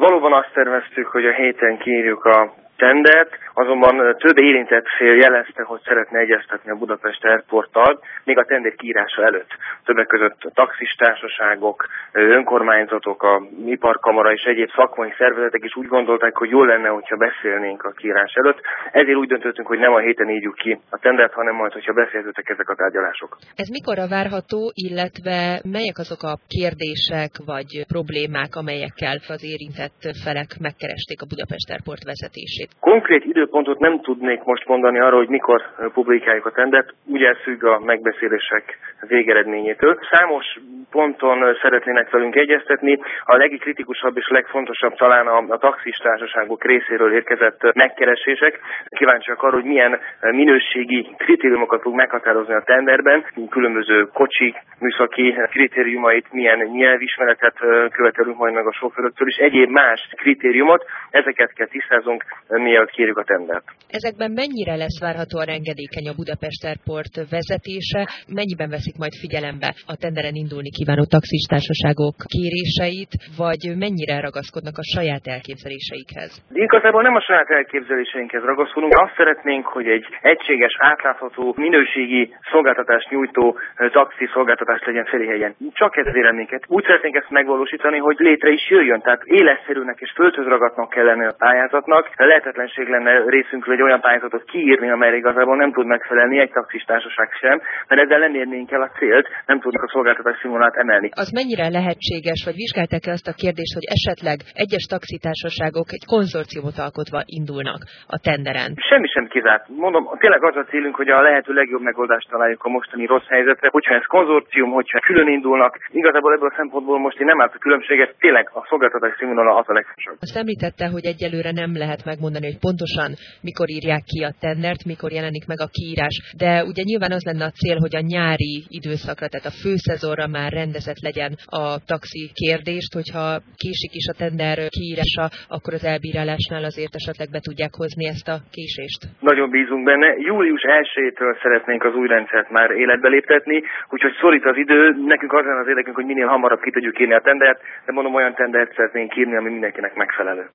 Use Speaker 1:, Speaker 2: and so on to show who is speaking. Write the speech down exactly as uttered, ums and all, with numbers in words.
Speaker 1: Valóban azt terveztük, hogy a héten kiírjuk a tendert, azonban több érintett fél jelezte, hogy szeretne egyeztetni a Budapest Airporttal, még a tender kiírása előtt. Többek között a taxistársaságok, önkormányzatok, a iparkamara és egyéb szakmai szervezetek is úgy gondolták, hogy jó lenne, hogyha beszélnénk a kiírás előtt. Ezért úgy döntöttünk, hogy nem a héten írjuk ki a tendert, hanem majd, hogyha befejeződtek ezek a tárgyalások.
Speaker 2: Ez mikorra várható, illetve melyek azok a kérdések vagy problémák, amelyekkel az érintett felek megkeresték a Budapest Airport vezetését?
Speaker 1: Konkrét időpontot nem tudnék most mondani arra, hogy mikor publikáljuk a tendert, ugye függ a megbeszélések végeredményétől. Számos ponton szeretnének velünk egyeztetni, a legkritikusabb és legfontosabb talán a, a taxistársaságok részéről érkezett megkeresések. Kíváncsiak arra, hogy milyen minőségi kritériumokat fog meghatározni a tenderben, különböző kocsik, műszaki kritériumait, milyen nyelvismeretet követelünk majd meg a sofőröktől, és egyéb más kritériumot, ezeket kell tisztázunk, mielőtt kérjük a tendert.
Speaker 2: Ezekben mennyire lesz várhatóan engedékeny a Budapest Airport vezetése? Mennyiben veszik majd figyelembe a tenderen indulni kívánó taxistársaságok kéréseit, vagy mennyire ragaszkodnak a saját elképzeléseikhez?
Speaker 1: Igazából nem a saját elképzeléseinkhez ragaszkodunk. Azt szeretnénk, hogy egy egységes, átlátható, minőségi szolgáltatást nyújtó taxi szolgáltatás legyen Ferihelyen. Csak ez véleményeket. Úgy szeretnénk ezt megvalósítani, hogy létre is jöjjön. Tehát életszerűnek és földhöz ragadtnak kell lenni a pályázatnak. Lehetetlenség lenne részünkről egy olyan pályázatot kiírni, amelyre igazából nem tud megfelelni egy taxistársaság sem, mert ezzel nem érnénk el a célt, nem tudnak a szolgáltatás színvonalát emelni.
Speaker 2: Az mennyire lehetséges, vagy vizsgálták-e azt a kérdést, hogy esetleg egyes taxitársaságok egy konzorciumot alkotva indulnak a tenderen?
Speaker 1: Semmi sem kizárt. Mondom, tényleg az a célunk, hogy a lehető legjobb megoldást találjuk a mostani rossz helyzetre, hogyha ez konzorcium, hogyha külön indulnak. Igazából ebből a szempontból most én nem látok különbséget, tényleg a szolgáltatás színvonala az a legfontosabb.
Speaker 2: Azt említette, hogy egyelőre nem lehet megmondani, hogy pontosan mikor írják ki a tendert, mikor jelenik meg a kiírás, de ugye nyilván az lenne a cél, hogy a nyári időszakra, tehát a főszezonra már rendezett legyen a taxi kérdést, hogyha késik is a tender kiírása, akkor az elbírálásnál azért esetleg be tudják hozni ezt a késést.
Speaker 1: Nagyon bízunk benne. július elsejétől szeretnénk az új rendszert már életbe léptetni, úgyhogy szorít az idő. Nekünk az lenne az érdekünk, hogy minél hamarabb ki tudjuk írni a tendert, de mondom, olyan tendert szeretnénk írni, ami mindenkinek megfelelő.